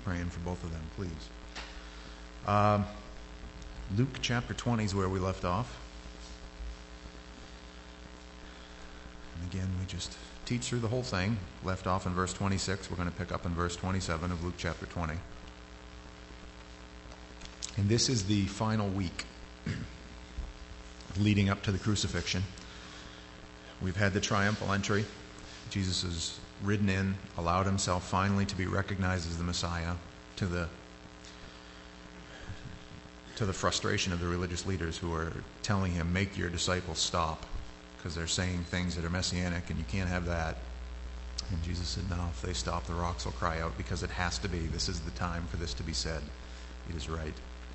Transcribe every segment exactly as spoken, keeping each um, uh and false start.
praying for both of them, please. Um, Luke chapter twenty is where we left off. And again, we just teach through the whole thing. Left off in verse twenty-six. We're going to pick up in verse twenty-seven of Luke chapter twenty. And this is the final week leading up to the crucifixion. We've had the triumphal entry. Jesus has ridden in, allowed himself finally to be recognized as the Messiah, to the to the frustration of the religious leaders who are telling him, make your disciples stop, because they're saying things that are messianic and you can't have that. And Jesus said, no, if they stop, the rocks will cry out, because it has to be. This is the time for this to be said. It is right.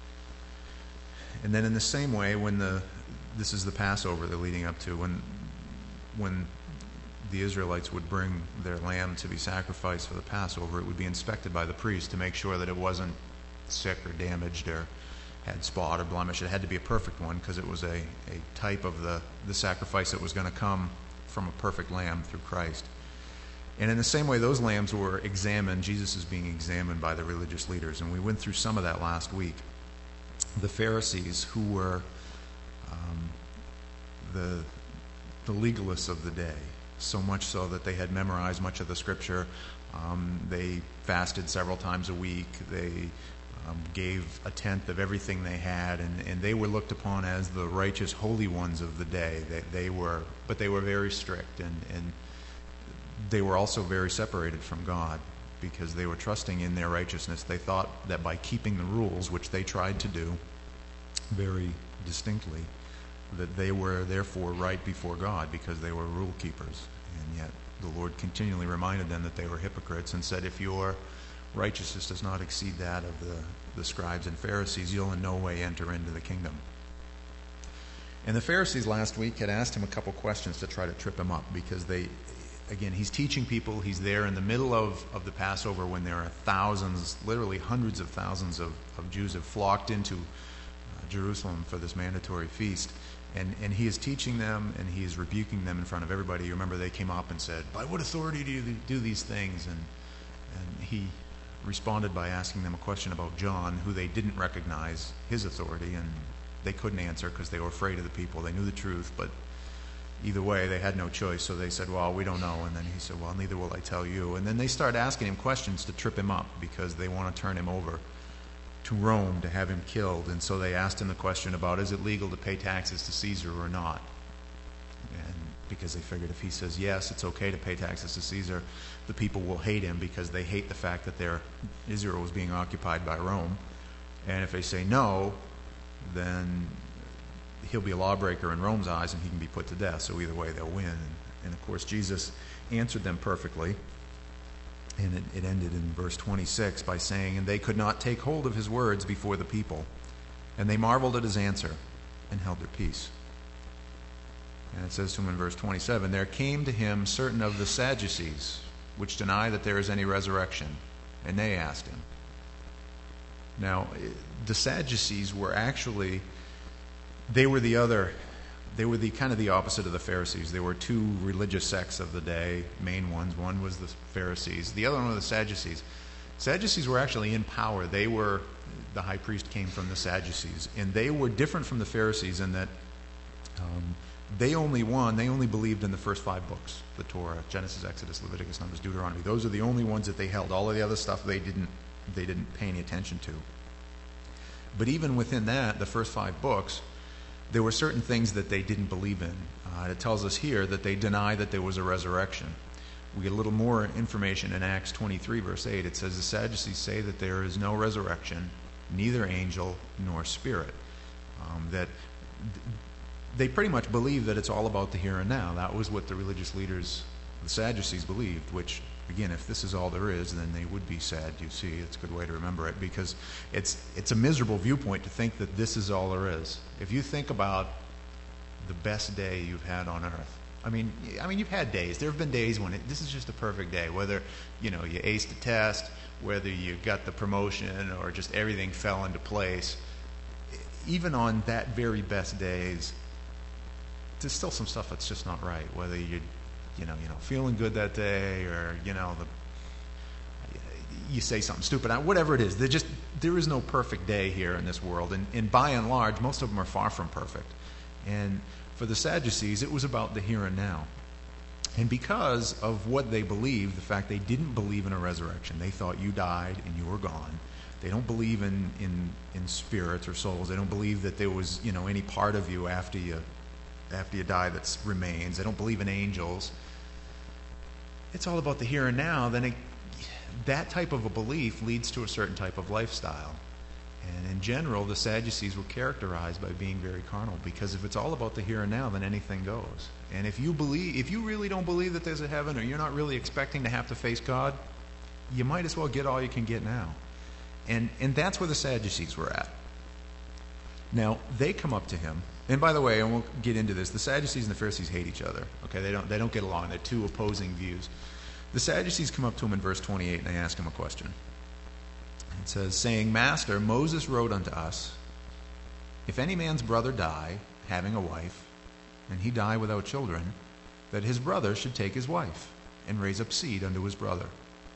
And then in the same way, when the this is the Passover they're leading up to, when when the Israelites would bring their lamb to be sacrificed for the Passover, it would be inspected by the priest to make sure that it wasn't sick or damaged or had spot or blemish. It had to be a perfect one, because it was a, a type of the, the sacrifice that was going to come from a perfect lamb through Christ. And in the same way those lambs were examined, Jesus is being examined by the religious leaders. And we went through some of that last week. The Pharisees, who were um, the, the legalists of the day, so much so that they had memorized much of the Scripture. Um, they fasted several times a week. They um, gave a tenth of everything they had, and, and they were looked upon as the righteous, holy ones of the day. They, they were, but they were very strict, and, and they were also very separated from God, because they were trusting in their righteousness. They thought that by keeping the rules, which they tried to do very distinctly, that they were therefore right before God, because they were rule keepers. And yet the Lord continually reminded them that they were hypocrites and said, if your righteousness does not exceed that of the, the scribes and Pharisees, you'll in no way enter into the kingdom. And the Pharisees last week had asked him a couple questions to try to trip him up, because they, again, he's teaching people. He's there in the middle of, of the Passover when there are thousands, literally hundreds of thousands of, of Jews have flocked into uh, Jerusalem for this mandatory feast. And, and he is teaching them, and he is rebuking them in front of everybody. You remember they came up and said, by what authority do you do these things? And, and he responded by asking them a question about John, who they didn't recognize his authority, and they couldn't answer because they were afraid of the people. They knew the truth, but either way, they had no choice. So they said, well, we don't know. And then he said, well, neither will I tell you. And then they started asking him questions to trip him up, because they want to turn him over to Rome to have him killed. And so they asked him the question about, is it legal to pay taxes to Caesar or not? And because they figured if he says yes, it's okay to pay taxes to Caesar, the people will hate him, because they hate the fact that their Israel was being occupied by Rome. And if they say no, then he'll be a lawbreaker in Rome's eyes, and he can be put to death. So either way, they'll win. And, and of course, Jesus answered them perfectly. And it, it ended in verse twenty-six by saying, and they could not take hold of his words before the people. And they marveled at his answer and held their peace. And it says to him in verse twenty-seven, there came to him certain of the Sadducees, which deny that there is any resurrection. And they asked him. Now, the Sadducees were actually, they were the other, they were the kind of the opposite of the Pharisees. There were two religious sects of the day, main ones. One was the Pharisees. The other one was the Sadducees. Sadducees were actually in power. They were, the high priest came from the Sadducees. And they were different from the Pharisees in that um, they only won, they only believed in the first five books, the Torah, Genesis, Exodus, Leviticus, Numbers, Deuteronomy. Those are the only ones that they held. All of the other stuff they didn't, they didn't pay any attention to. But even within that, the first five books, there were certain things that they didn't believe in. Uh, it tells us here that they deny that there was a resurrection. We get a little more information in Acts twenty-three, verse eight. It says, the Sadducees say that there is no resurrection, neither angel nor spirit. Um, that they pretty much believe that it's all about the here and now. That was what the religious leaders, the Sadducees, believed, which, again, if this is all there is, then they would be sad, you see. It's a good way to remember it, because it's it's a miserable viewpoint to think that this is all there is. If you think about the best day you've had on earth, I mean, I mean, you've had days. There have been days when it, this is just a perfect day, whether, you know, you aced a test, whether you got the promotion, or just everything fell into place. Even on that very best days, there's still some stuff that's just not right, whether you you know, you know, feeling good that day, or, you know, the, you say something stupid, whatever it is. There just there is no perfect day here in this world, and, and by and large, most of them are far from perfect. And for the Sadducees, it was about the here and now. And because of what they believed, the fact they didn't believe in a resurrection, they thought you died and you were gone. They don't believe in, in, in spirits or souls. They don't believe that there was, you know, any part of you after you after you die that remains. They don't believe in angels. It's all about the here and now. Then it, that type of a belief leads to a certain type of lifestyle. And in general, the Sadducees were characterized by being very carnal, because if it's all about the here and now, then anything goes. And if you believe, if you really don't believe that there's a heaven, or you're not really expecting to have to face God, you might as well get all you can get now. And and that's where the Sadducees were at. Now, they come up to him, and by the way, and we'll get into this, the Sadducees and the Pharisees hate each other. Okay, they don't they don't get along. They're two opposing views. The Sadducees come up to him in verse twenty-eight, and they ask him a question. It says, saying, Master, Moses wrote unto us, if any man's brother die, having a wife, and he die without children, that his brother should take his wife, and raise up seed unto his brother.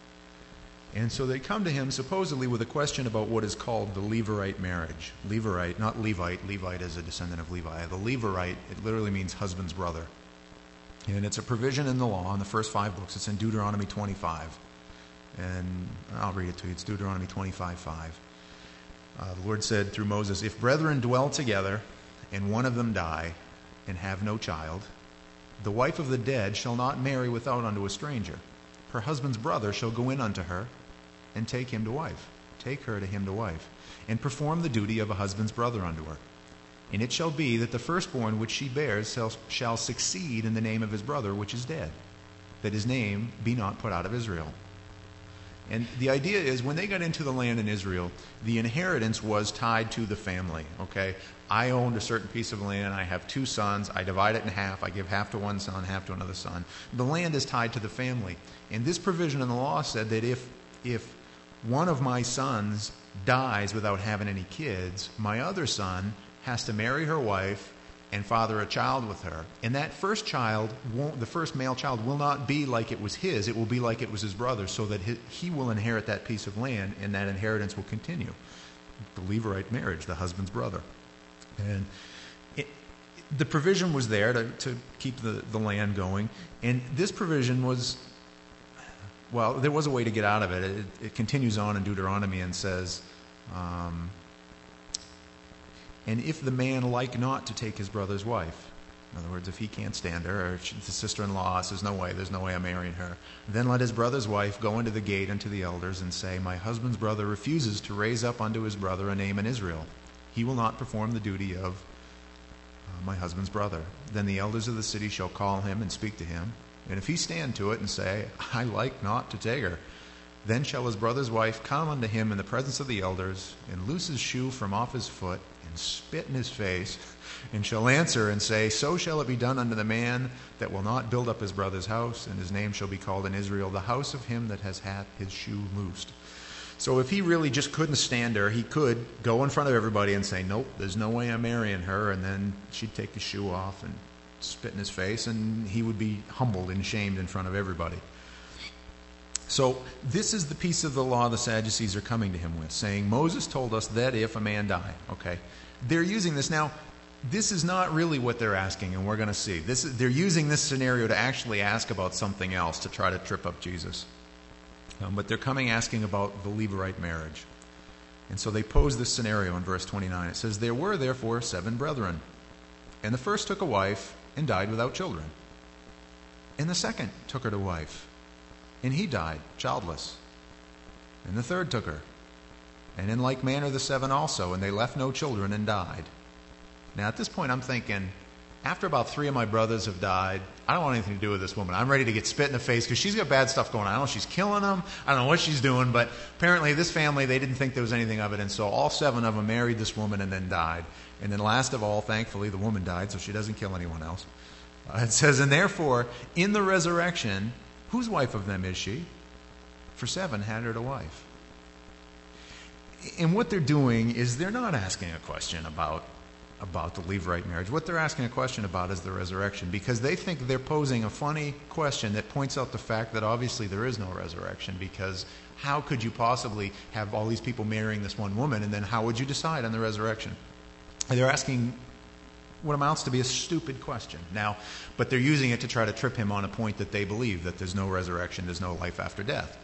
And so they come to him supposedly with a question about what is called the Levirate marriage. Levirate, not Levite. Levite is a descendant of Levi. The Levirate, it literally means husband's brother. And it's a provision in the law in the first five books. It's in Deuteronomy twenty-five. And I'll read it to you. It's Deuteronomy twenty-five five. Uh, the Lord said through Moses, if brethren dwell together, and one of them die, and have no child, the wife of the dead shall not marry without unto a stranger. Her husband's brother shall go in unto her, and take him to wife. Take her to him to wife, and perform the duty of a husband's brother unto her. And it shall be that the firstborn which she bears shall, shall succeed in the name of his brother which is dead, that his name be not put out of Israel. And the idea is, when they got into the land in Israel, the inheritance was tied to the family, okay? I owned a certain piece of land. I have two sons. I divide it in half. I give half to one son, half to another son. The land is tied to the family. And this provision in the law said that if if one of my sons dies without having any kids, my other son has to marry her wife and father a child with her. And that first child, won't, the first male child, will not be like it was his. It will be like it was his brother's, so that he, he will inherit that piece of land, and that inheritance will continue. The Levirate marriage, the husband's brother. And it, the provision was there to, to keep the, the land going. And this provision was, well, there was a way to get out of it. It, it continues on in Deuteronomy and says, um, and if the man like not to take his brother's wife, in other words, if he can't stand her, or if the sister-in-law says, no way, there's no way I'm marrying her, then let his brother's wife go into the gate unto the elders and say, my husband's brother refuses to raise up unto his brother a name in Israel. He will not perform the duty of uh, my husband's brother. Then the elders of the city shall call him and speak to him. And if he stand to it and say, I like not to take her, then shall his brother's wife come unto him in the presence of the elders, and loose his shoe from off his foot, and spit in his face, and shall answer and say, so shall it be done unto the man that will not build up his brother's house, and his name shall be called in Israel, the house of him that has had his shoe loosed. So if he really just couldn't stand her, he could go in front of everybody and say, nope, there's no way I'm marrying her, and then she'd take his shoe off and spit in his face, and he would be humbled and shamed in front of everybody. So this is the piece of the law the Sadducees are coming to him with, saying, Moses told us that if a man die. Okay, they're using this. Now, this is not really what they're asking, and we're going to see. This is, they're using this scenario to actually ask about something else to try to trip up Jesus. Um, but they're coming asking about the Levirate marriage. And so they pose this scenario in verse twenty-nine. It says, there were therefore seven brethren, and the first took a wife and died without children. And the second took her to wife, and he died childless. And the third took her, and in like manner the seven also, and they left no children and died. Now at this point I'm thinking, after about three of my brothers have died, I don't want anything to do with this woman. I'm ready to get spit in the face because she's got bad stuff going on. I don't know if she's killing them. I don't know what she's doing, but apparently this family, they didn't think there was anything of it, and so all seven of them married this woman and then died. And then last of all, thankfully, the woman died, so she doesn't kill anyone else. Uh, it says, and therefore, in the resurrection, whose wife of them is she? For seven had her to wife. And what they're doing is they're not asking a question about about the Levirate marriage. What they're asking a question about is the resurrection, because they think they're posing a funny question that points out the fact that obviously there is no resurrection, because how could you possibly have all these people marrying this one woman, and then how would you decide on the resurrection? And they're asking what amounts to be a stupid question. Now, but they're using it to try to trip him on a point that they believe, that there's no resurrection, there's no life after death.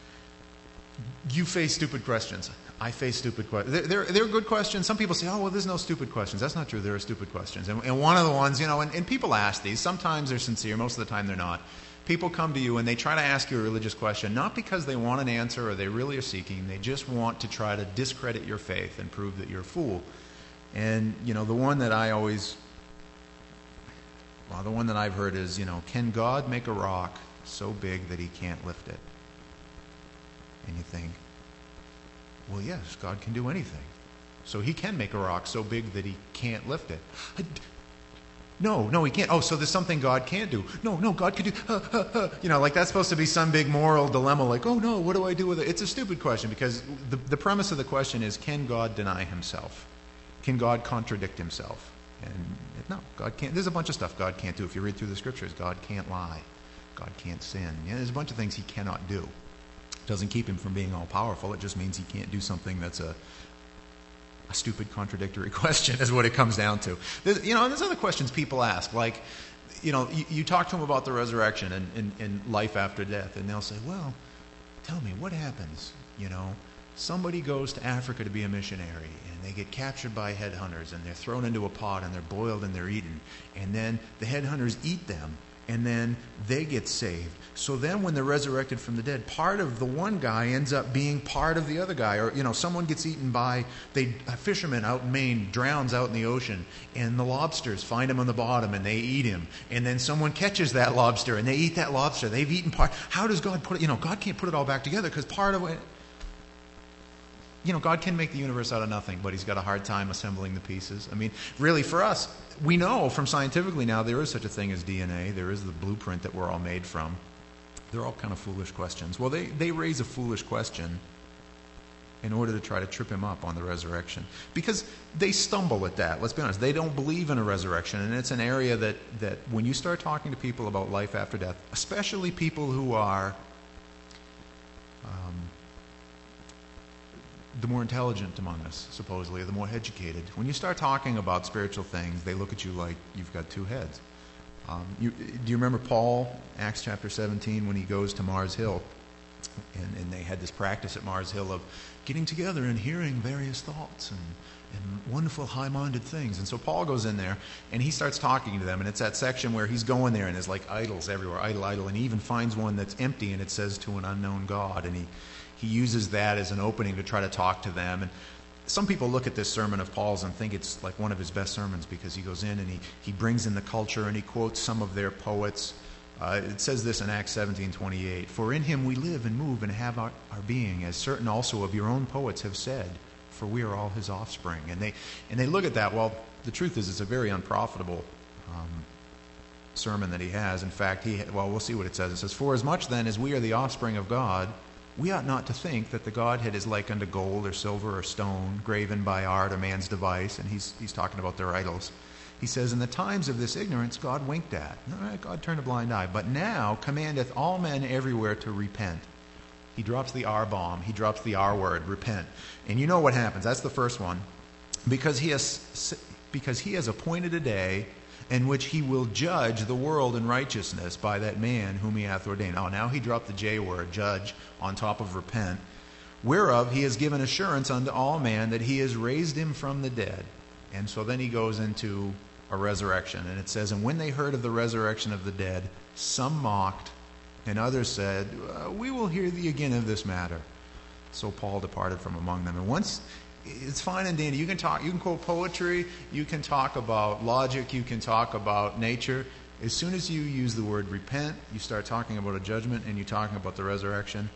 You face stupid questions. I face stupid questions. They're, they're, they're good questions. Some people say, oh, well, there's no stupid questions. That's not true. There are stupid questions. And, and one of the ones, you know, and, and people ask these. Sometimes they're sincere. Most of the time they're not. People come to you and they try to ask you a religious question, not because they want an answer or they really are seeking. They just want to try to discredit your faith and prove that you're a fool. And, you know, the one that I always, well, the one that I've heard is, you know, can God make a rock so big that he can't lift it? And you think, well, yes, God can do anything. So he can make a rock so big that he can't lift it. No, no, he can't. Oh, so there's something God can't do. No, no, God can do. Uh, uh, uh. You know, like that's supposed to be some big moral dilemma, like, oh, no, what do I do with it? It's a stupid question, because the, the premise of the question is, can God deny himself? Can God contradict himself? And no, God can't. There's a bunch of stuff God can't do. If you read through the scriptures, God can't lie. God can't sin. Yeah, there's a bunch of things he cannot do. Doesn't keep him from being all-powerful. It just means he can't do something that's a, a stupid, contradictory question, is what it comes down to. There's, you know, there's other questions people ask, like, you know, you, you talk to them about the resurrection and, and, and life after death, and they'll say, well, tell me, what happens? You know, somebody goes to Africa to be a missionary, and they get captured by headhunters, and they're thrown into a pot, and they're boiled, and they're eaten. And then the headhunters eat them, and then they get saved. So then when they're resurrected from the dead, part of the one guy ends up being part of the other guy. Or, you know, someone gets eaten by, they, a fisherman out in Maine drowns out in the ocean, and the lobsters find him on the bottom, and they eat him. And then someone catches that lobster, and they eat that lobster. They've eaten part. How does God put it? You know, God can't put it all back together, because part of it, you know, God can make the universe out of nothing, but he's got a hard time assembling the pieces. I mean, really, for us, we know from scientifically now there is such a thing as D N A. There is the blueprint that we're all made from. They're all kind of foolish questions. Well, they, they raise a foolish question in order to try to trip him up on the resurrection. Because they stumble at that. Let's be honest. They don't believe in a resurrection. And it's an area that, that when you start talking to people about life after death, especially people who are um, the more intelligent among us, supposedly, the more educated, when you start talking about spiritual things, they look at you like you've got two heads. Um, you, do you remember Paul, Acts chapter seventeen, when he goes to Mars Hill? And, and they had this practice at Mars Hill of getting together and hearing various thoughts and, and wonderful high-minded things. And so Paul goes in there, and he starts talking to them. And it's that section where he's going there, and there's like idols everywhere, idol, idol. And he even finds one that's empty, and it says, to an unknown God. And he, he uses that as an opening to try to talk to them. And some people look at this sermon of Paul's and think it's like one of his best sermons, because he goes in and he, he brings in the culture and he quotes some of their poets. Uh, it says this in Acts seventeen twenty-eight, for in him we live and move and have our, our being, as certain also of your own poets have said, for we are all his offspring. And they and they look at that. Well, the truth is it's a very unprofitable um, sermon that he has. In fact, he well, we'll see what it says. It says, for as much then as we are the offspring of God, we ought not to think that the Godhead is like unto gold or silver or stone, graven by art or man's device. And he's he's talking about their idols. He says, in the times of this ignorance, God winked at. All right, God turned a blind eye. But now commandeth all men everywhere to repent. He drops the R bomb. He drops the R word, repent. And you know what happens. That's the first one. Because he has, because he has appointed a day in which he will judge the world in righteousness by that man whom he hath ordained. Oh, now he dropped the J word, judge, on top of repent. Whereof he has given assurance unto all man that he has raised him from the dead. And so then he goes into a resurrection. And it says, and when they heard of the resurrection of the dead, some mocked, and others said, uh, we will hear thee again of this matter. So Paul departed from among them. And once, it's fine and dandy. You can talk, you can quote poetry, you can talk about logic, you can talk about nature. As soon as you use the word repent, you start talking about a judgment and you're talking about the resurrection,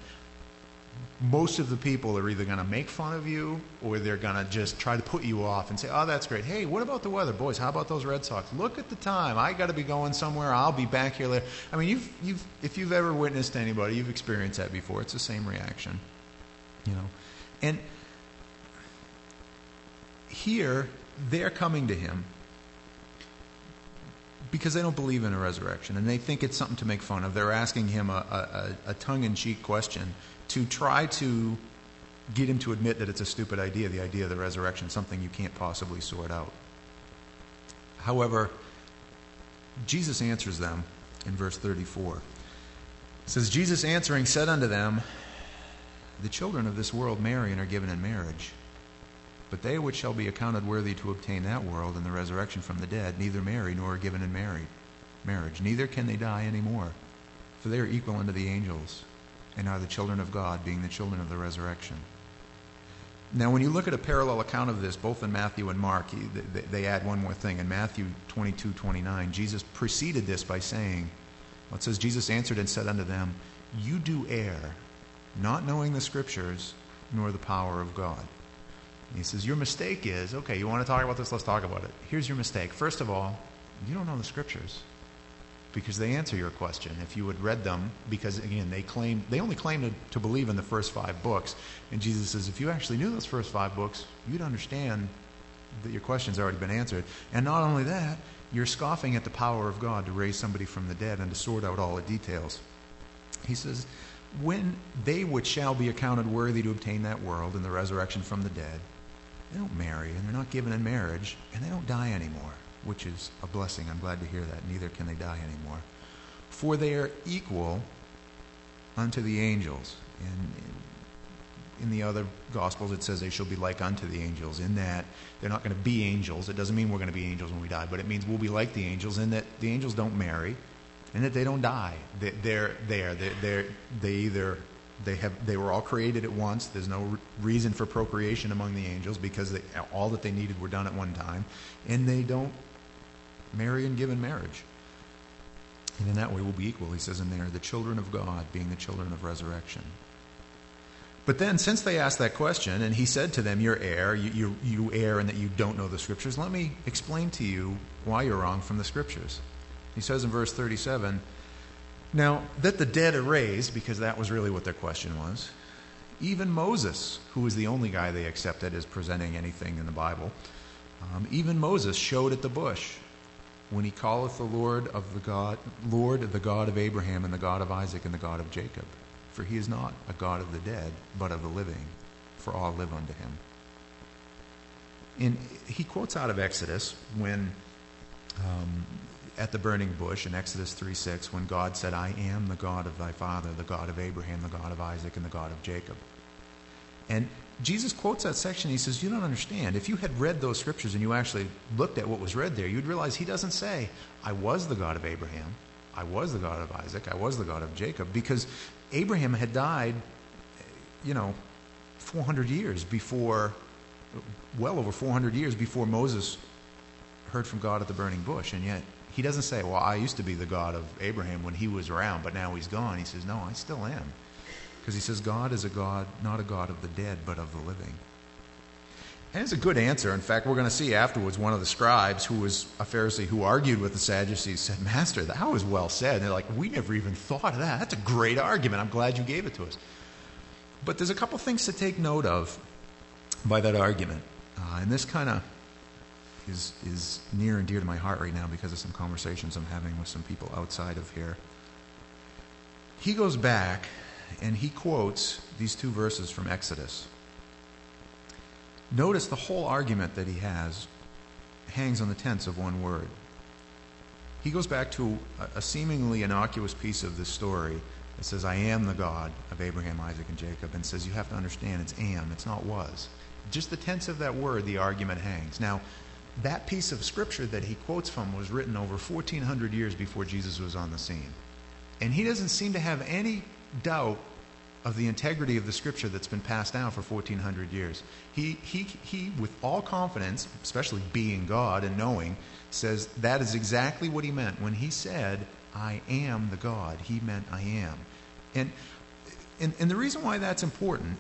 most of the people are either going to make fun of you or they're going to just try to put you off and say, oh, that's great. Hey, what about the weather? Boys, how about those Red Sox? Look at the time. I got to be going somewhere. I'll be back here later. I mean, you've, you've, if you've ever witnessed anybody, you've experienced that before. It's the same reaction, you know. And here, they're coming to him because they don't believe in a resurrection, and they think it's something to make fun of. They're asking him a, a, a tongue-in-cheek question to try to get him to admit that it's a stupid idea, the idea of the resurrection, something you can't possibly sort out. However, Jesus answers them in verse thirty-four. It says, Jesus answering said unto them, the children of this world marry and are given in marriage. But they which shall be accounted worthy to obtain that world and the resurrection from the dead neither marry nor are given in marriage, marriage. Neither can they die any more, for they are equal unto the angels, and are the children of God, being the children of the resurrection. Now, when you look at a parallel account of this, both in Matthew and Mark, he, they, they add one more thing. In Matthew twenty-two twenty-nine, Jesus preceded this by saying, well, it says, Jesus answered and said unto them, you do err, not knowing the Scriptures, nor the power of God. And he says, your mistake is, okay, you want to talk about this? Let's talk about it. Here's your mistake. First of all, you don't know the Scriptures, because they answer your question. If you had read them, because again, they claim they only claim to, to believe in the first five books. And Jesus says, if you actually knew those first five books, you'd understand that your question's already been answered. And not only that, you're scoffing at the power of God to raise somebody from the dead and to sort out all the details. He says, when they which shall be accounted worthy to obtain that world and the resurrection from the dead, they don't marry, and they're not given in marriage, and they don't die anymore, which is a blessing. I'm glad to hear that. Neither can they die anymore. For they are equal unto the angels. And in the other Gospels, it says they shall be like unto the angels, in that they're not going to be angels. It doesn't mean we're going to be angels when we die, but it means we'll be like the angels, in that the angels don't marry, and that they don't die. They're there. They're, they're, they either... They have. They were all created at once. There's no re- reason for procreation among the angels, because they, all that they needed were done at one time. And they don't marry and give in marriage. And in that way we'll be equal. He says in there, the children of God, being the children of resurrection. But then, since they asked that question, and he said to them, you're err, you, you, you err in that you don't know the Scriptures, let me explain to you why you're wrong from the Scriptures. He says in verse thirty-seven, now, that the dead are raised, because that was really what their question was, even Moses, who was the only guy they accepted as presenting anything in the Bible, um, even Moses showed at the bush, when he calleth the Lord of the God, Lord, the God of Abraham, and the God of Isaac, and the God of Jacob. For he is not a God of the dead, but of the living, for all live unto him. And he quotes out of Exodus when... Um, at the burning bush in Exodus three six, when God said, I am the God of thy father, the God of Abraham, the God of Isaac, and the God of Jacob. And Jesus quotes that section. He says, you don't understand. If you had read those scriptures and you actually looked at what was read there, you'd realize he doesn't say, I was the God of Abraham, I was the God of Isaac, I was the God of Jacob, because Abraham had died, you know, four hundred years before, well over four hundred years before Moses heard from God at the burning bush. And yet he doesn't say, well, I used to be the God of Abraham when he was around, but now he's gone. He says, no, I still am. Because he says God is a God, not a God of the dead, but of the living. And it's a good answer. In fact, we're going to see afterwards one of the scribes, who was a Pharisee who argued with the Sadducees, said, Master, that was well said. And they're like, we never even thought of that. That's a great argument. I'm glad you gave it to us. But there's a couple things to take note of by that argument. Uh, and this kind of is is near and dear to my heart right now because of some conversations I'm having with some people outside of here. He goes back and he quotes these two verses from Exodus. Notice the whole argument that he has hangs on the tense of one word. He goes back to a, a seemingly innocuous piece of this story that says, I am the God of Abraham, Isaac, and Jacob, and says, you have to understand it's am, it's not was. Just the tense of that word, the argument hangs. Now, that piece of scripture that he quotes from was written over fourteen hundred years before Jesus was on the scene. And he doesn't seem to have any doubt of the integrity of the scripture that's been passed down for fourteen hundred years. He, he, he, with all confidence, especially being God and knowing, says that is exactly what he meant. When he said, I am the God, he meant I am. And, and, and the reason why that's important,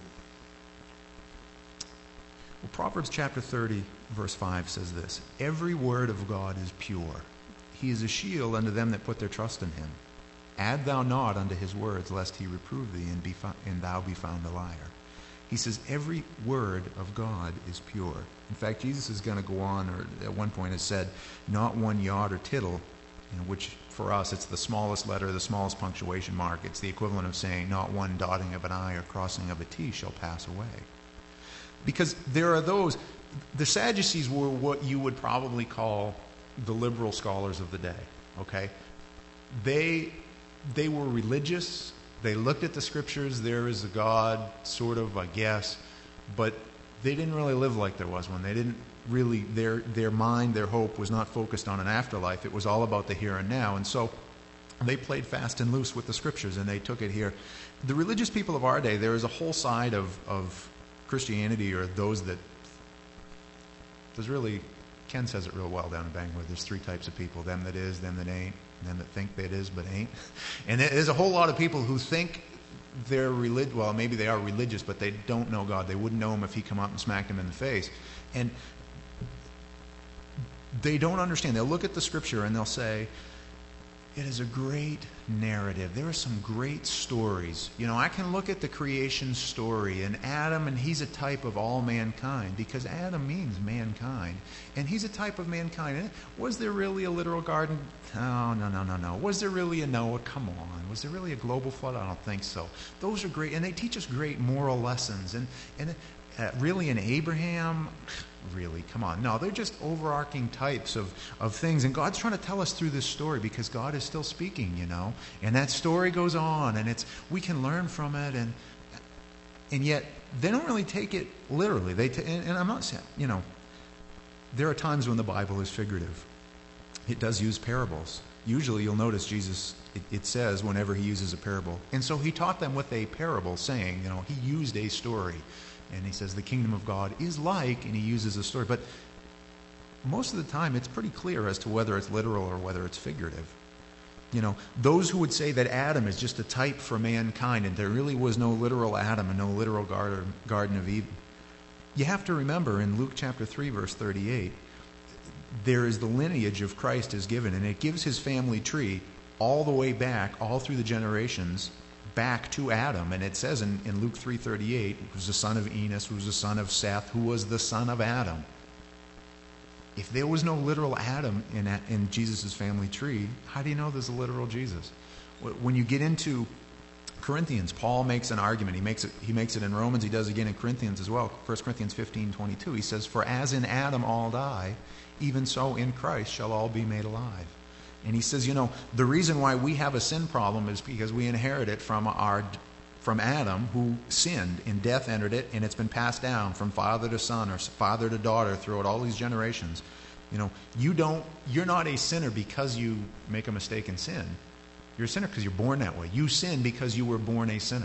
well, Proverbs chapter thirty, verse five says this, every word of God is pure. He is a shield unto them that put their trust in him. Add thou not unto his words, lest he reprove thee, and, be fo- and thou be found a liar. He says every word of God is pure. In fact, Jesus is going to go on, or at one point has said, not one jot or tittle, you know, which for us it's the smallest letter, the smallest punctuation mark. It's the equivalent of saying not one dotting of an I or crossing of a T shall pass away. Because there are those, the Sadducees were what you would probably call the liberal scholars of the day, okay? They, they were religious. They looked at the scriptures. There is a God, sort of, I guess, but they didn't really live like there was one. They didn't really, their their mind, their hope was not focused on an afterlife. It was all about the here and now. And so they played fast and loose with the scriptures, and they took it here. The religious people of our day, there is a whole side of, of Christianity, or those that, there's really, Ken says it real well down in Bangor, there's three types of people: them that is, them that ain't, and them that think that is but ain't. And there's a whole lot of people who think they're relig- well, maybe they are religious, but they don't know God. They wouldn't know him if he come up and smacked them in the face. And they don't understand. They'll look at the scripture and they'll say, it is a great narrative. There are some great stories. You know, I can look at the creation story and Adam, and he's a type of all mankind, because Adam means mankind. And he's a type of mankind. And was there really a literal garden? Oh, no, no, no, no. Was there really a Noah? Come on. Was there really a global flood? I don't think so. Those are great. And they teach us great moral lessons. And, and uh, really an Abraham? Really, come on. No, they're just overarching types of, of things. And God's trying to tell us through this story, because God is still speaking, you know. And that story goes on, and it's we can learn from it. And and yet, they don't really take it literally. They t- and, and I'm not saying, you know, there are times when the Bible is figurative. It does use parables. Usually you'll notice Jesus, it, it says whenever he uses a parable. And so he taught them with a parable, saying, you know, he used a story. And he says the kingdom of God is like, and he uses a story. But most of the time it's pretty clear as to whether it's literal or whether it's figurative. You know, those who would say that Adam is just a type for mankind and there really was no literal Adam and no literal garden, Garden of Eden. You have to remember in Luke chapter three, verse thirty-eight, there is the lineage of Christ is given, and it gives his family tree all the way back, all through the generations, back to Adam. And it says in, in Luke three thirty-eight, who was the son of Enos, who was the son of Seth, who was the son of Adam. If there was no literal Adam in, in Jesus' family tree, how do you know there's a literal Jesus? When you get into Corinthians, Paul makes an argument. He makes it, he makes it in Romans. He does again in Corinthians as well. First Corinthians fifteen twenty-two. He says, for as in Adam all die, even so in Christ shall all be made alive. And he says, you know, the reason why we have a sin problem is because we inherit it from our from Adam, who sinned, and death entered it, and it's been passed down from father to son or father to daughter throughout all these generations. You know, you don't, you're not a sinner because you make a mistake and sin. You're a sinner because you're born that way. You sin because you were born a sinner.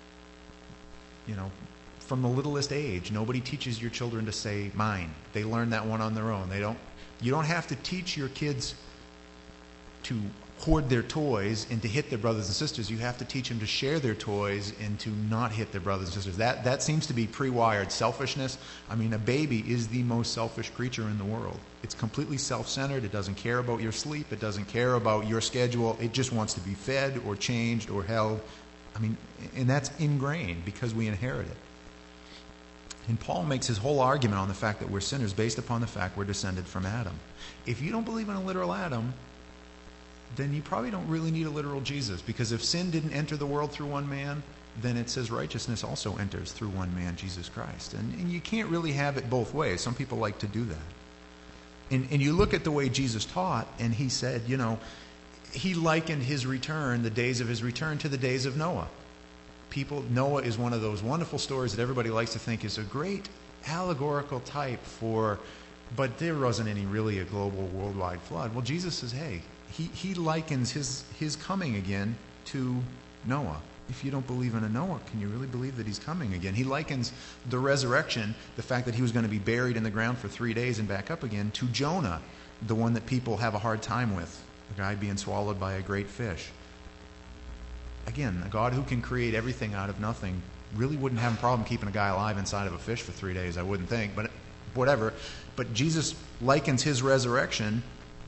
You know, from the littlest age, nobody teaches your children to say mine. They learn that one on their own. They don't. You don't have to teach your kids to hoard their toys and to hit their brothers and sisters. You have to teach them to share their toys and to not hit their brothers and sisters. That that seems to be pre-wired selfishness. I mean, a baby is the most selfish creature in the world. It's completely self-centered. It doesn't care about your sleep. It doesn't care about your schedule. It just wants to be fed or changed or held. I mean, and that's ingrained because we inherit it. And Paul makes his whole argument on the fact that we're sinners based upon the fact we're descended from Adam. If you don't believe in a literal Adam, then you probably don't really need a literal Jesus, because if sin didn't enter the world through one man, then it says righteousness also enters through one man, Jesus Christ. And, and you can't really have it both ways. Some people like to do that. And, and you look at the way Jesus taught, and he said, you know, he likened his return, the days of his return, to the days of Noah. People, Noah is one of those wonderful stories that everybody likes to think is a great allegorical type for, but there wasn't any really a global worldwide flood. Well, Jesus says, hey, He, he likens his, his coming again to Noah. If you don't believe in a Noah, can you really believe that he's coming again? He likens the resurrection, the fact that he was going to be buried in the ground for three days and back up again, to Jonah, the one that people have a hard time with, the guy being swallowed by a great fish. Again, a God who can create everything out of nothing really wouldn't have a problem keeping a guy alive inside of a fish for three days, I wouldn't think, but whatever. But Jesus likens his resurrection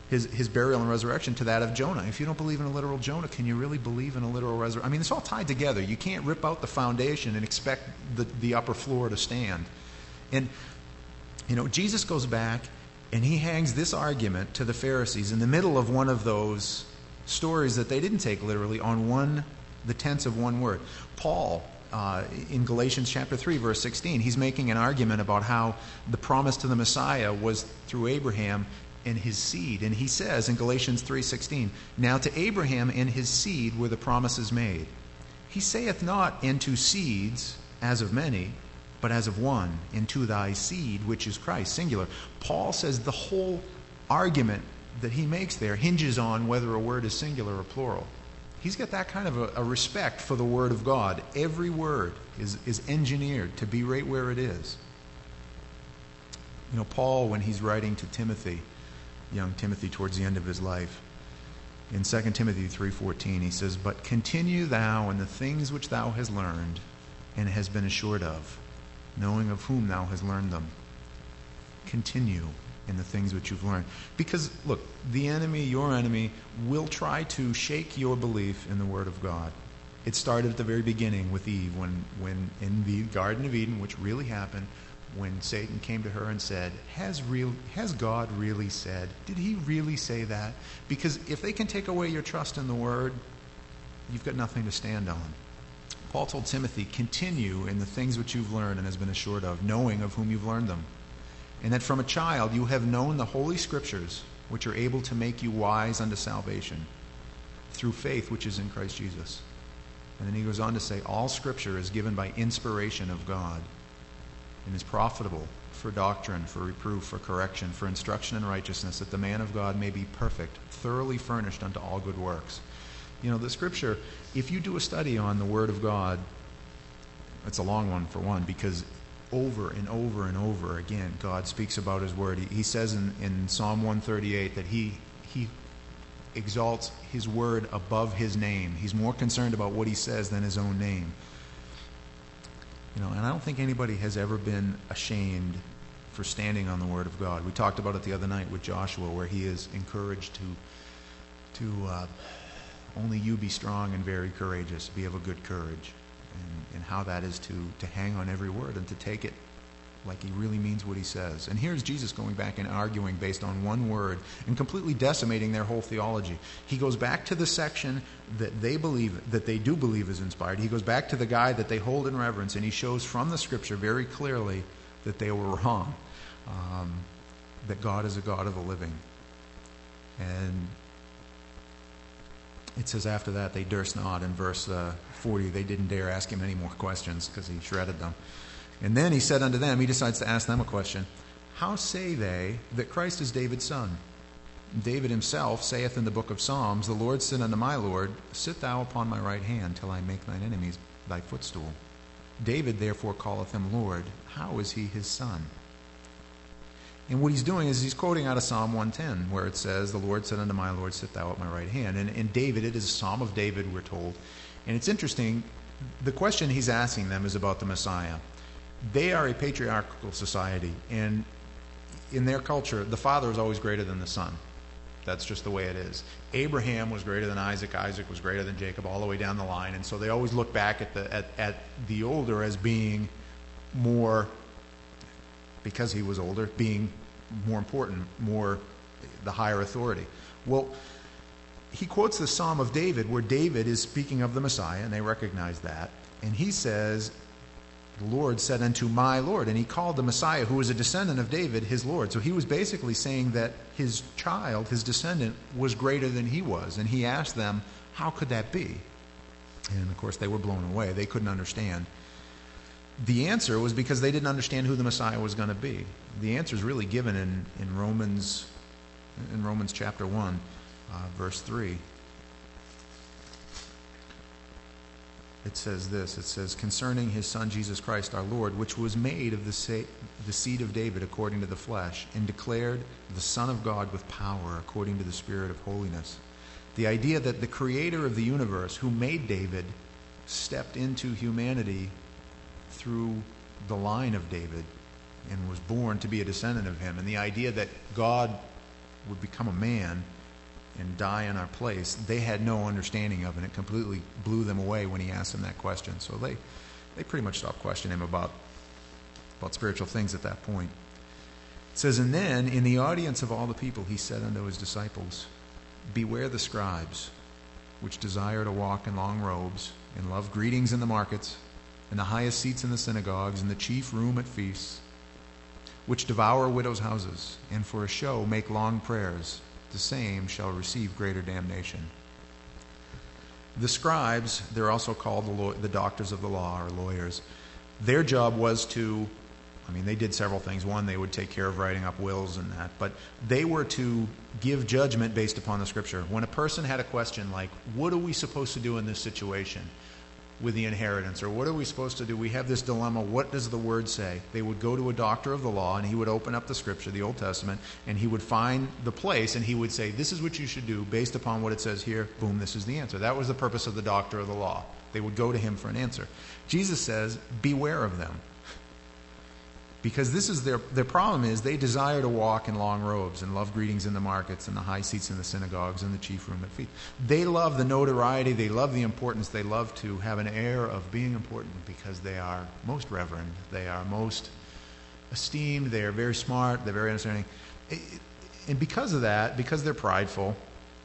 his, his burial and resurrection to that of Jonah. If you don't believe in a literal Jonah, can you really believe in a literal resurrection? I mean, it's all tied together. You can't rip out the foundation and expect the, the upper floor to stand. And, you know, Jesus goes back and he hangs this argument to the Pharisees in the middle of one of those stories that they didn't take literally on one, the tense of one word. Paul, uh, in Galatians chapter three, verse sixteen, he's making an argument about how the promise to the Messiah was through Abraham and his seed. And he says in Galatians three sixteen, now to Abraham and his seed were the promises made. He saith not, into seeds, as of many, but as of one, into thy seed, which is Christ, singular. Paul says the whole argument that he makes there hinges on whether a word is singular or plural. He's got that kind of a, a respect for the Word of God. Every word is, is engineered to be right where it is. You know, Paul, when he's writing to Timothy, young Timothy towards the end of his life, in Second Timothy three fourteen, he says, but continue thou in the things which thou hast learned and hast been assured of, knowing of whom thou hast learned them. Continue in the things which you've learned. Because, look, the enemy, your enemy, will try to shake your belief in the Word of God. It started at the very beginning with Eve, when, when in the Garden of Eden, which really happened, when Satan came to her and said, has, real, has God really said? Did he really say that? Because if they can take away your trust in the Word, you've got nothing to stand on. Paul told Timothy, continue in the things which you've learned and has been assured of, knowing of whom you've learned them. And that from a child you have known the Holy Scriptures, which are able to make you wise unto salvation, through faith which is in Christ Jesus. And then he goes on to say, all Scripture is given by inspiration of God, and is profitable for doctrine, for reproof, for correction, for instruction in righteousness, that the man of God may be perfect, thoroughly furnished unto all good works. You know, the Scripture, if you do a study on the Word of God, it's a long one for one, because over and over and over again, God speaks about His Word. He, he says in, in Psalm one thirty-eight that he, he exalts His Word above His name. He's more concerned about what He says than His own name. You know, and I don't think anybody has ever been ashamed for standing on the Word of God. We talked about it the other night with Joshua, where he is encouraged to, to uh, only you be strong and very courageous, be of a good courage, and, and how that is to, to hang on every word and to take it like he really means what he says. And here's Jesus going back and arguing based on one word and completely decimating their whole theology. He goes back to the section that they believe, that they do believe is inspired. He goes back to the guy that they hold in reverence, and he shows from the Scripture very clearly that they were wrong, um, that God is a God of the living. And it says after that, they durst not. In verse uh, forty, they didn't dare ask him any more questions because he shredded them. And then he said unto them, he decides to ask them a question, how say they that Christ is David's son? David himself saith in the book of Psalms, the Lord said unto my Lord, sit thou upon my right hand till I make thine enemies thy footstool. David therefore calleth him Lord. How is he his son? And what he's doing is he's quoting out of Psalm one ten, where it says, the Lord said unto my Lord, sit thou at my right hand. And, and David, it is a Psalm of David, we're told. And it's interesting, the question he's asking them is about the Messiah. They are a patriarchal society, and in their culture, the father is always greater than the son. That's just the way it is. Abraham was greater than Isaac. Isaac was greater than Jacob, all the way down the line. And so they always look back at the at, at the older as being more, because he was older, being more important, more the higher authority. Well, he quotes the Psalm of David, where David is speaking of the Messiah, and they recognize that. And he says, the Lord said unto my Lord, and he called the Messiah, who was a descendant of David, his Lord. So he was basically saying that his child, his descendant, was greater than he was. And he asked them, how could that be? And of course they were blown away. They couldn't understand. The answer was because they didn't understand who the Messiah was going to be. The answer is really given in, in Romans in Romans chapter one, uh, verse three. It says this, it says, concerning his son Jesus Christ our Lord, which was made of the, sa- the seed of David according to the flesh, and declared the Son of God with power according to the Spirit of holiness. The idea that the creator of the universe, who made David, stepped into humanity through the line of David and was born to be a descendant of him. And the idea that God would become a man and die in our place, they had no understanding of, and it completely blew them away when he asked them that question. So they, they pretty much stopped questioning him about, about spiritual things at that point. It says, and then in the audience of all the people he said unto his disciples, beware the scribes, which desire to walk in long robes, and love greetings in the markets, and the highest seats in the synagogues, and the chief room at feasts, which devour widows' houses, and for a show make long prayers. The same shall receive greater damnation. The scribes, they're also called the, law, the doctors of the law, or lawyers. Their job was to, I mean, they did several things. One, they would take care of writing up wills and that, but they were to give judgment based upon the Scripture. When a person had a question like, what are we supposed to do in this situation with the inheritance, or what are we supposed to do? We have this dilemma. What does the Word say? They would go to a doctor of the law, and he would open up the Scripture, the Old Testament, and he would find the place, and he would say, this is what you should do based upon what it says here. Boom, this is the answer. That was the purpose of the doctor of the law. They would go to him for an answer. Jesus says, beware of them. Because this is their, their problem is they desire to walk in long robes and love greetings in the markets and the high seats in the synagogues and the chief room at feast. They love the notoriety. They love the importance. They love to have an air of being important because they are most reverend. They are most esteemed. They are very smart. They're very understanding. And because of that, because they're prideful,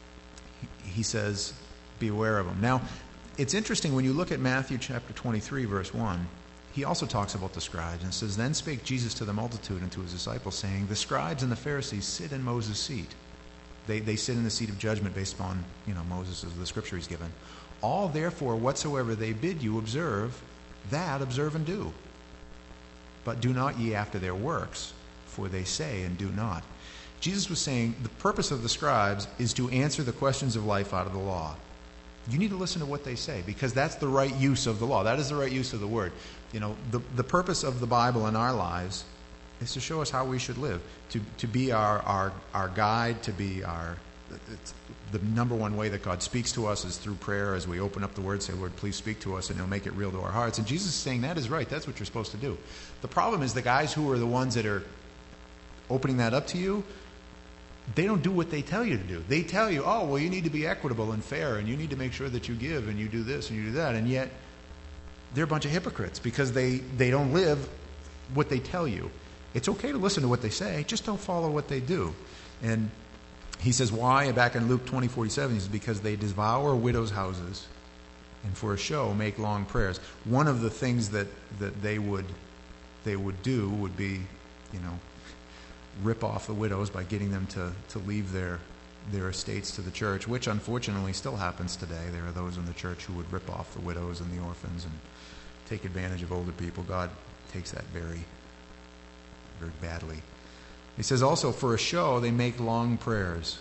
he says, beware of them. Now, it's interesting when you look at Matthew chapter twenty-three, verse one, he also talks about the scribes and says, then spake Jesus to the multitude and to his disciples, saying, the scribes and the Pharisees sit in Moses' seat. They, they sit in the seat of judgment based upon, you know, Moses, the scripture he's given. All therefore whatsoever they bid you observe, that observe and do. But do not ye after their works, for they say and do not. Jesus was saying the purpose of the scribes is to answer the questions of life out of the law. You need to listen to what they say, because that's the right use of the law. That is the right use of the word. You know, the, the purpose of the Bible in our lives is to show us how we should live, to, to be our, our, our guide, to be our... It's the number one way that God speaks to us is through prayer. As we open up the Word, say, Lord, please speak to us, and He'll make it real to our hearts. And Jesus is saying that is right. That's what you're supposed to do. The problem is the guys who are the ones that are opening that up to you, they don't do what they tell you to do. They tell you, oh, well, you need to be equitable and fair, and you need to make sure that you give, and you do this, and you do that. And yet, they're a bunch of hypocrites because they, they don't live what they tell you. It's okay to listen to what they say, just don't follow what they do. And he says, why? Back in Luke twenty forty-seven, he says, because they devour widows' houses and for a show make long prayers. One of the things that, that they would they would do would be, you know, rip off the widows by getting them to, to leave their their estates to the church, which unfortunately still happens today. There are those in the church who would rip off the widows and the orphans and take advantage of older people. God takes that very, very badly. He says also, for a show, they make long prayers.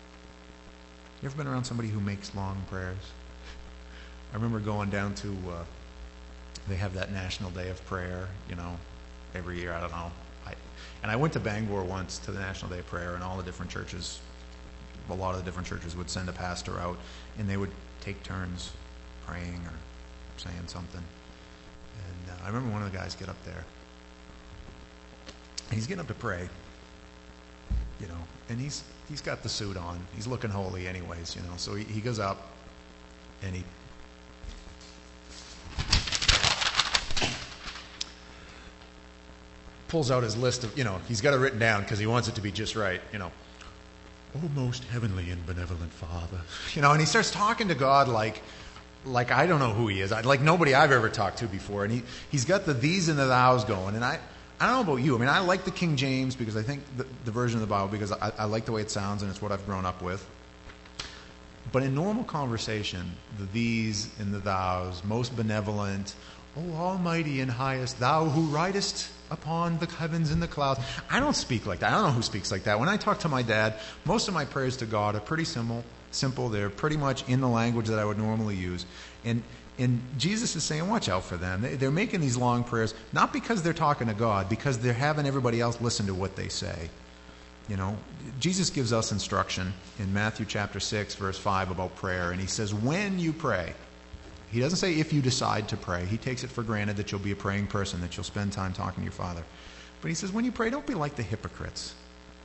You ever been around somebody who makes long prayers? I remember going down to, uh, they have that National Day of Prayer, you know, every year, I don't know. I, and I went to Bangor once to the National Day of Prayer, and all the different churches, a lot of the different churches would send a pastor out, and they would take turns praying or saying something. And uh, I remember one of the guys get up there. And he's getting up to pray, you know, and he's he's got the suit on. He's looking holy anyways, you know. So he, he goes up, and he pulls out his list of, you know, he's got it written down because he wants it to be just right, you know. Oh, most heavenly and benevolent Father. You know, and he starts talking to God like, like I don't know who he is. I, like nobody I've ever talked to before. And he, he's got the these and the thous going. And I, I don't know about you. I mean, I like the King James because I think the, the version of the Bible, because I, I like the way it sounds and it's what I've grown up with. But in normal conversation, the these and the thous, most benevolent, oh, almighty and highest, thou who ridest upon the heavens and the clouds. I don't speak like that. I don't know who speaks like that. When I talk to my dad, most of my prayers to God are pretty simple. Simple. They're pretty much in the language that I would normally use. And and Jesus is saying, watch out for them. They, they're making these long prayers, not because they're talking to God, because they're having everybody else listen to what they say. You know, Jesus gives us instruction in Matthew chapter six, verse five about prayer. And he says, when you pray, he doesn't say if you decide to pray. He takes it for granted that you'll be a praying person, that you'll spend time talking to your Father. But he says, when you pray, don't be like the hypocrites.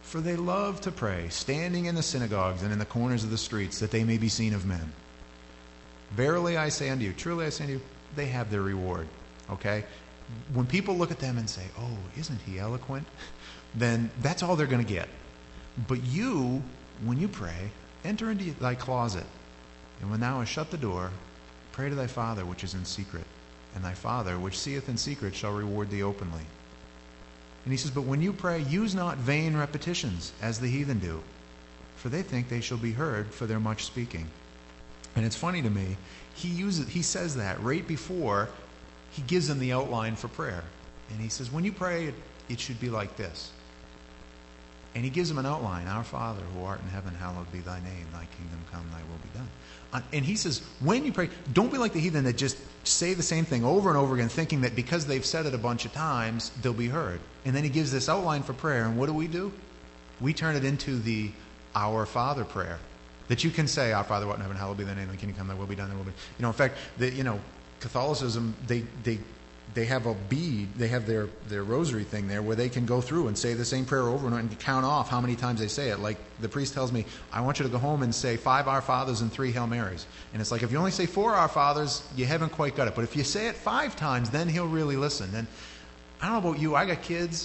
For they love to pray, standing in the synagogues and in the corners of the streets, that they may be seen of men. Verily I say unto you, truly I say unto you, they have their reward. Okay? When people look at them and say, oh, isn't he eloquent? Then that's all they're going to get. But you, when you pray, enter into thy closet, and when thou hast shut the door, pray to thy Father which is in secret, and thy Father which seeth in secret shall reward thee openly. And he says, but when you pray, use not vain repetitions, as the heathen do, for they think they shall be heard for their much speaking. And it's funny to me, he uses, he says that right before he gives them the outline for prayer. And he says, when you pray, it, it should be like this. And he gives them an outline. Our Father who art in heaven, hallowed be thy name. Thy kingdom come, thy will be done. Uh, and he says, when you pray, don't be like the heathen that just say the same thing over and over again, thinking that because they've said it a bunch of times, they'll be heard. And then he gives this outline for prayer. And what do we do? We turn it into the Our Father prayer. That you can say, Our Father who art in heaven, hallowed be thy name. Thy kingdom come, thy will be done. Thy will be. You know, in fact, the, you know, Catholicism, they they they have a bead, they have their, their rosary thing there where they can go through and say the same prayer over and over and count off how many times they say it. Like the priest tells me, I want you to go home and say five Our Fathers and three Hail Marys. And it's like, if you only say four Our Fathers, you haven't quite got it. But if you say it five times, then he'll really listen. And I don't know about you, I got kids.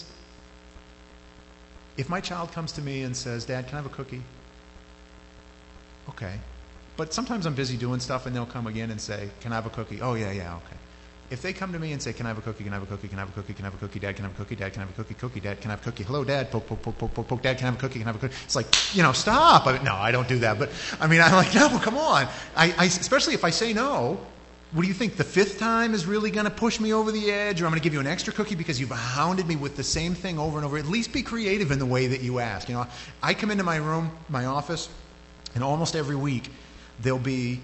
If my child comes to me and says, Dad, can I have a cookie? Okay. But sometimes I'm busy doing stuff and they'll come again and say, can I have a cookie? Oh, yeah, yeah, okay. If they come to me and say, can I have a cookie, can I have a cookie, can I have a cookie, can I have a cookie, Dad, can I have a cookie, Dad, can I have a cookie, cookie, Dad, can I have a cookie, hello, Dad, poke, poke, poke, poke, poke, poke, Dad, can I have a cookie, can I have a cookie? It's like, you know, stop. I mean, no, I don't do that. But, I mean, I'm like, no, come on. I, I, especially if I say no, what do you think? The fifth time is really going to push me over the edge, or I'm going to give you an extra cookie because you've hounded me with the same thing over and over? At least be creative in the way that you ask. You know, I come into my room, my office, and almost every week there'll be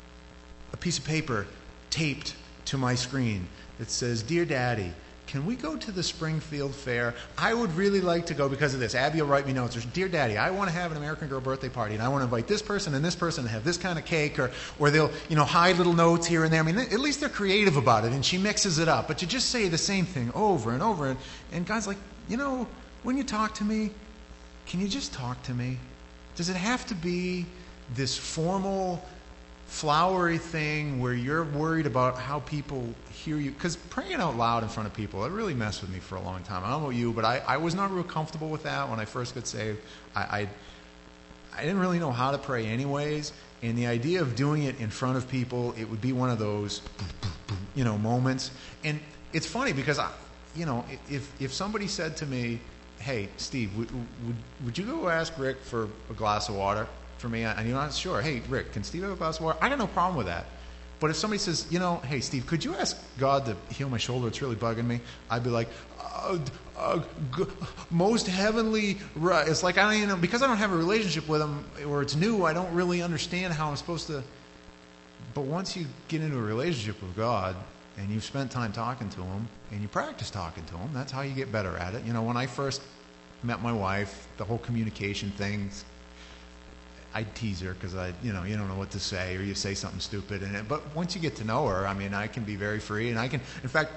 a piece of paper taped to my screen that says, Dear Daddy, can we go to the Springfield Fair? I would really like to go because of this. Abby will write me notes. There's, Dear Daddy, I want to have an American Girl birthday party, and I want to invite this person and this person and have this kind of cake, or or they'll, you know, hide little notes here and there. I mean, at least they're creative about it, and she mixes it up. But you just say the same thing over and over, and, and God's like, you know, when you talk to me, can you just talk to me? Does it have to be this formal, flowery thing where you're worried about how people hear you? Because praying out loud in front of people, it really messed with me for a long time. I don't know about you, but I, I was not real comfortable with that when I first got saved. I, I I didn't really know how to pray anyways, and the idea of doing it in front of people, it would be one of those, you know, moments. And it's funny because, I, you know, if if somebody said to me, hey, Steve, would, would, would you go ask Rick for a glass of water for me? And you're not sure. Hey, Rick, can Steve have a glass of water? I got no problem with that. But if somebody says, you know, hey, Steve, could you ask God to heal my shoulder? It's really bugging me. I'd be like, uh, uh, g- most heavenly, right. It's like, I don't even know, because I don't have a relationship with him, or it's new, I don't really understand how I'm supposed to. But once you get into a relationship with God, and you've spent time talking to him, and you practice talking to him, that's how you get better at it. You know, when I first met my wife, the whole communication things, I'd tease her because I, you know, you don't know what to say, or you say something stupid, and it, but once you get to know her, I mean, I can be very free, and I can, in fact,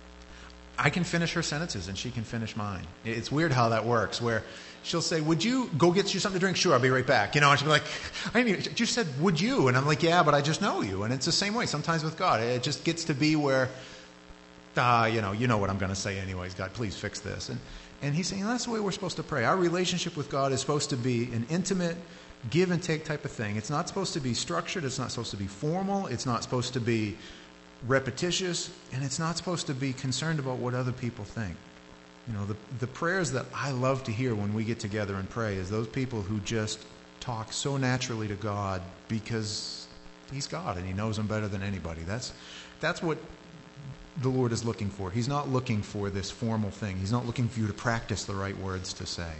I can finish her sentences, and she can finish mine. It's weird how that works, where she'll say, "Would you go get you something to drink?" "Sure, I'll be right back." You know, and she'll be like, "I didn't even, you said, would you?" And I'm like, "Yeah, but I just know you." And it's the same way sometimes with God. It just gets to be where, ah, uh, you know, you know what I'm going to say anyways. God, please fix this. And and he's saying that's the way we're supposed to pray. Our relationship with God is supposed to be an intimate, give and take type of thing. It's not supposed to be structured. It's not supposed to be formal. It's not supposed to be repetitious. And it's not supposed to be concerned about what other people think. You know, the, the prayers that I love to hear when we get together and pray is those people who just talk so naturally to God because he's God and he knows them better than anybody. That's, that's what the Lord is looking for. He's not looking for this formal thing. He's not looking for you to practice the right words to say.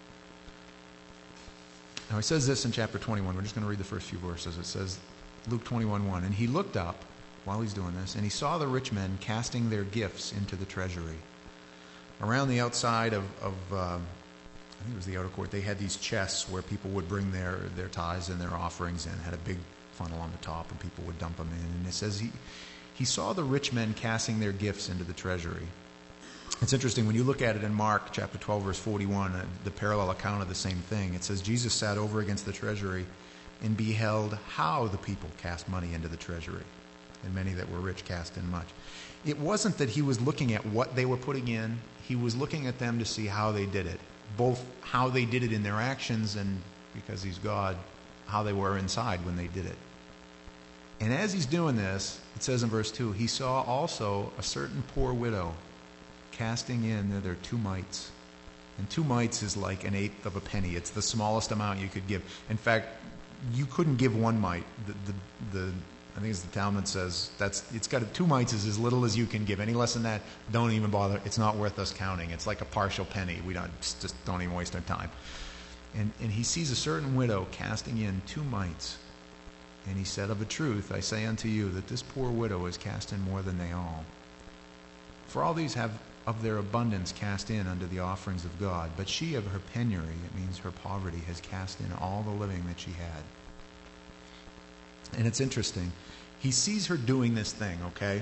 Now, he says this in chapter twenty-one. We're just going to read the first few verses. It says, Luke twenty-one one, "And he looked up while he's doing this, and he saw the rich men casting their gifts into the treasury." Around the outside of, of um, I think it was the outer court, they had these chests where people would bring their, their tithes and their offerings in. Had a big funnel on the top, and people would dump them in. And it says he, he saw the rich men casting their gifts into the treasury. It's interesting, when you look at it in Mark chapter twelve, verse forty-one, uh, the parallel account of the same thing. It says, Jesus sat over against the treasury and beheld how the people cast money into the treasury, and many that were rich cast in much. It wasn't that he was looking at what they were putting in. He was looking at them to see how they did it, both how they did it in their actions and, because he's God, how they were inside when they did it. And as he's doing this, it says in verse two, he saw also a certain poor widow casting in their two mites. And two mites is like an eighth of a penny. It's the smallest amount you could give. In fact, you couldn't give one mite. The, the, the I think it's the Talmud says that's it's got a, two mites is as little as you can give. Any less than that, don't even bother. It's not worth us counting. It's like a partial penny. We don't just don't even waste our time. And and he sees a certain widow casting in two mites. And he said, of a truth, I say unto you that this poor widow has cast in more than they all. For all these have of their abundance cast in unto the offerings of God, but she of her penury, it means her poverty, has cast in all the living that she had. And it's interesting. He sees her doing this thing, okay?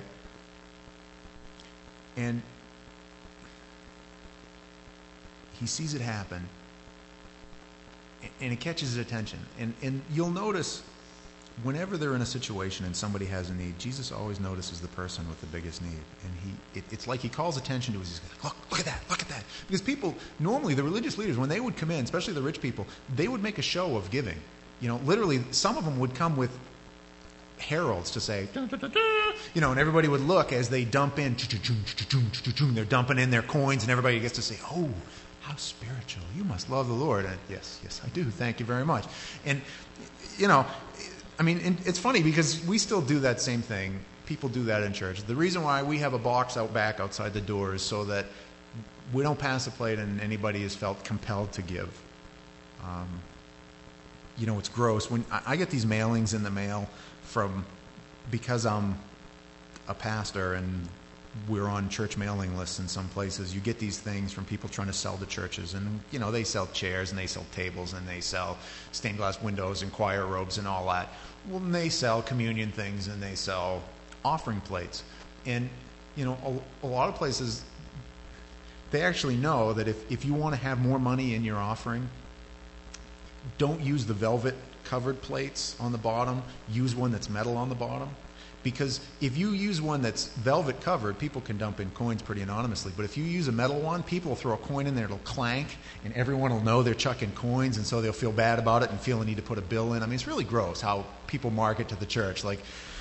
And he sees it happen, and it catches his attention. And, and you'll notice, whenever they're in a situation and somebody has a need, Jesus always notices the person with the biggest need. And he, it, it's like he calls attention to it. He's like, look, look at that, look at that. Because people, normally the religious leaders, when they would come in, especially the rich people, they would make a show of giving. You know, literally, some of them would come with heralds to say, dun, dun, dun, dun, you know, and everybody would look as they dump in, they're dumping in their coins, and everybody gets to say, oh, how spiritual. You must love the Lord. And yes, yes, I do. Thank you very much. And, you know, I mean, it's funny because we still do that same thing. People do that in church. The reason why we have a box out back outside the door is so that we don't pass a plate and anybody is felt compelled to give. Um, you know, it's gross. When I, I get these mailings in the mail from, because I'm a pastor and we're on church mailing lists in some places, you get these things from people trying to sell to churches. And, you know, they sell chairs and they sell tables and they sell stained glass windows and choir robes and all that. Well, and they sell communion things and they sell offering plates. And, you know, a, a lot of places, they actually know that if, if you want to have more money in your offering, don't use the velvet covered plates on the bottom. Use one that's metal on the bottom. Because if you use one that's velvet covered, people can dump in coins pretty anonymously. But if you use a metal one, people will throw a coin in there, it'll clank, and everyone will know they're chucking coins, and so they'll feel bad about it and feel the need to put a bill in. I mean, it's really gross how people market to the church. Like,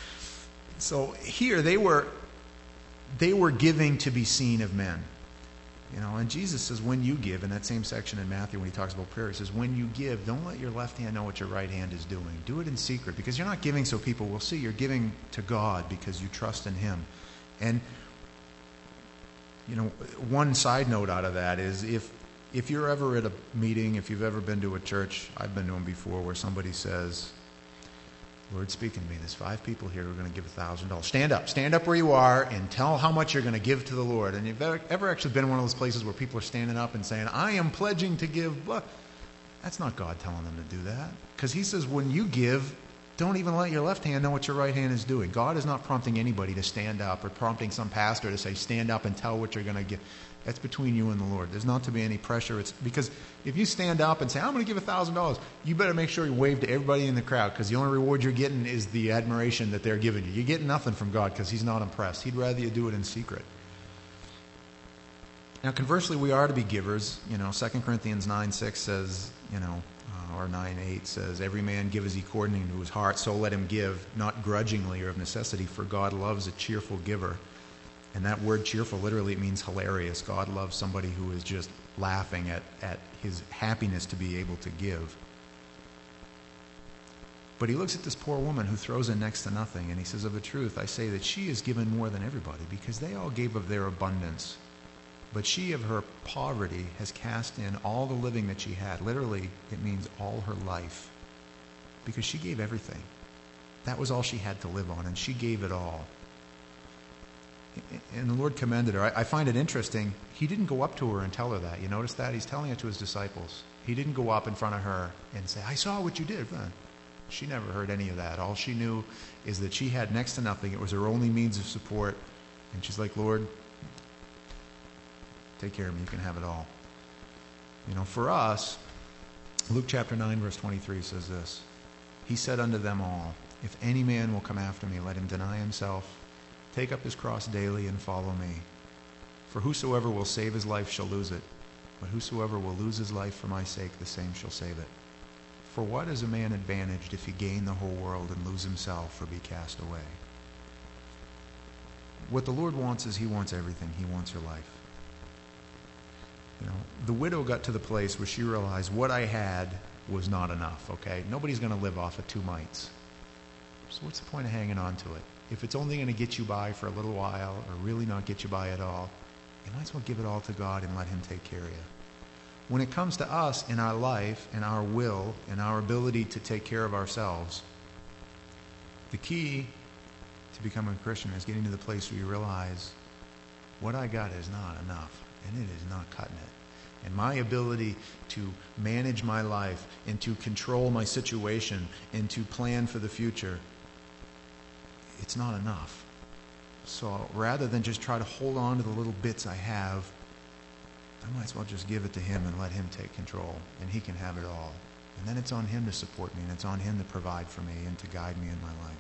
so here they were, they were giving to be seen of men. You know, and Jesus says, when you give, in that same section in Matthew when he talks about prayer, he says, when you give, don't let your left hand know what your right hand is doing. Do it in secret, because you're not giving so people will see. You're giving to God because you trust in him. And, you know, one side note out of that is if if you're ever at a meeting, if you've ever been to a church, I've been to them before, where somebody says, Lord, speaking to me, there's five people here who are going to give one thousand dollars. Stand up. Stand up where you are and tell how much you're going to give to the Lord. And you've ever, ever actually been in one of those places where people are standing up and saying, I am pledging to give. Well, that's not God telling them to do that. Because he says, when you give, don't even let your left hand know what your right hand is doing. God is not prompting anybody to stand up or prompting some pastor to say, stand up and tell what you're going to give. That's between you and the Lord. There's not to be any pressure. It's because if you stand up and say, I'm going to give one thousand dollars, you better make sure you wave to everybody in the crowd, because the only reward you're getting is the admiration that they're giving you. You're getting nothing from God because he's not impressed. He'd rather you do it in secret. Now, conversely, we are to be givers. You know, Second Corinthians nine six says, you know, uh, or nine eight says, every man give as he according to his heart, so let him give, not grudgingly or of necessity, for God loves a cheerful giver. And that word cheerful, literally, it means hilarious. God loves somebody who is just laughing at, at his happiness to be able to give. But he looks at this poor woman who throws in next to nothing, and he says, of a truth, I say that she has given more than everybody, because they all gave of their abundance. But she of her poverty has cast in all the living that she had. Literally, it means all her life, because she gave everything. That was all she had to live on, and she gave it all. And the Lord commended her. I find it interesting. He didn't go up to her and tell her that. You notice that? He's telling it to his disciples. He didn't go up in front of her and say, I saw what you did. She never heard any of that. All she knew is that she had next to nothing. It was her only means of support. And she's like, Lord, Take care of me. You can have it all. You know, for us, Luke chapter nine, verse twenty-three says this. He said unto them all, if any man will come after me, let him deny himself, take up his cross daily, and follow me. For whosoever will save his life shall lose it, but whosoever will lose his life for my sake, the same shall save it. For what is a man advantaged if he gain the whole world and lose himself or be cast away? What the Lord wants is he wants everything. He wants your life. You know, the widow got to the place where she realized what I had was not enough, okay? Nobody's going to live off of two mites. So what's the point of hanging on to it? If it's only going to get you by for a little while or really not get you by at all, you might as well give it all to God and let him take care of you. When it comes to us in our life and our will and our ability to take care of ourselves, the key to becoming a Christian is getting to the place where you realize what I got is not enough, and it is not cutting it. And my ability to manage my life and to control my situation and to plan for the future, it's not enough. So rather than just try to hold on to the little bits I have, I might as well just give it to him and let him take control, and he can have it all. And then it's on him to support me, and it's on him to provide for me and to guide me in my life.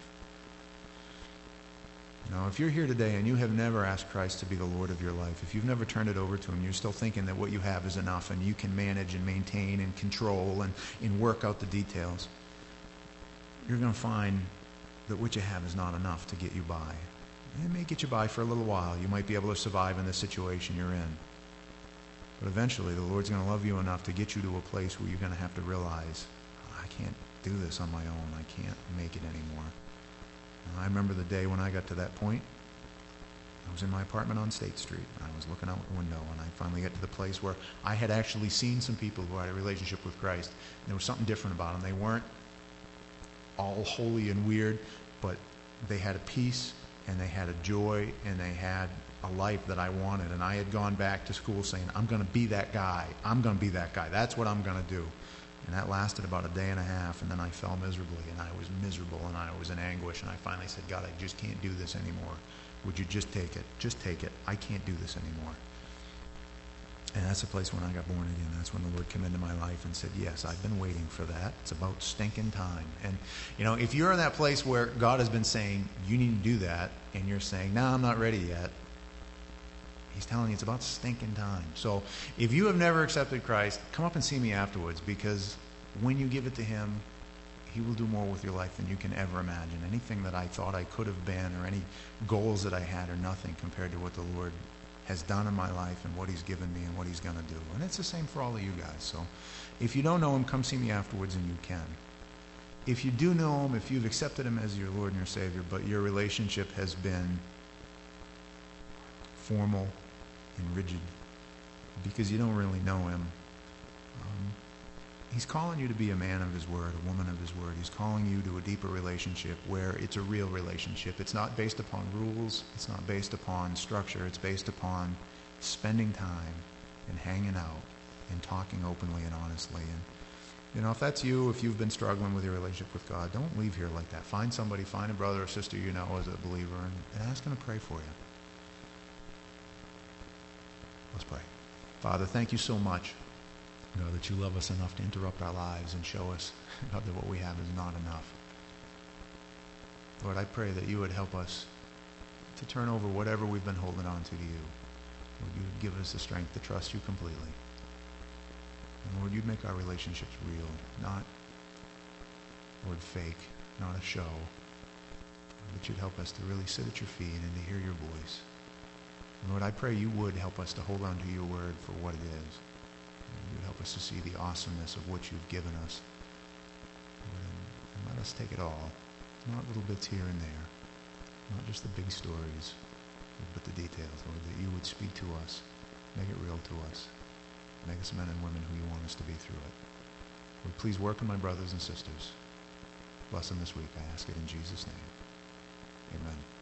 You know, if you're here today and you have never asked Christ to be the Lord of your life, if you've never turned it over to him, you're still thinking that what you have is enough and you can manage and maintain and control and, and work out the details, you're going to find that what you have is not enough to get you by. It may get you by for a little while. You might be able to survive in the situation you're in. But eventually the Lord's going to love you enough to get you to a place where you're going to have to realize, I can't do this on my own. I can't make it anymore. And I remember the day when I got to that point. I was in my apartment on State Street. I was looking out the window, and I finally got to the place where I had actually seen some people who had a relationship with Christ. And there was something different about them. They weren't all holy and weird, but they had a peace, and they had a joy, and they had a life that I wanted. And I had gone back to school saying, I'm going to be that guy. I'm going to be that guy. That's what I'm going to do. And that lasted about a day and a half, and then I fell miserably, and I was miserable, and I was in anguish, and I finally said, God, I just can't do this anymore. Would you just take it? Just take it. I can't do this anymore. And that's the place when I got born again. That's when the Lord came into my life and said, yes, I've been waiting for that. It's about stinking time. And, you know, if you're in that place where God has been saying, you need to do that, and you're saying, no, I'm not ready yet, he's telling you it's about stinking time. So if you have never accepted Christ, come up and see me afterwards, because when you give it to him, he will do more with your life than you can ever imagine. Anything that I thought I could have been or any goals that I had are nothing compared to what the Lord has done in my life and what he's given me and what he's going to do. And it's the same for all of you guys. So if you don't know him, come see me afterwards and you can. If you do know him, if you've accepted him as your Lord and your Savior, but your relationship has been formal and rigid because you don't really know him, um, he's calling you to be a man of his word, a woman of his word. He's calling you to a deeper relationship where it's a real relationship. It's not based upon rules. It's not based upon structure. It's based upon spending time and hanging out and talking openly and honestly. And, you know, if that's you, if you've been struggling with your relationship with God, don't leave here like that. Find somebody, find a brother or sister you know as a believer, and, and ask them to pray for you. Let's pray. Father, thank you so much, God, that you love us enough to interrupt our lives and show us, God, that what we have is not enough. Lord, I pray that you would help us to turn over whatever we've been holding on to to you. Lord, you would give us the strength to trust you completely. And Lord, you'd make our relationships real, not, Lord, fake, not a show. That you'd help us to really sit at your feet and to hear your voice. And Lord, I pray you would help us to hold on to your word for what it is. You would help us to see the awesomeness of what you've given us. Lord, and, and let us take it all. Not little bits here and there. Not just the big stories, but the details, Lord, that you would speak to us. Make it real to us. Make us men and women who you want us to be through it. Lord, please work on my brothers and sisters. Bless them this week. I ask it in Jesus' name. Amen.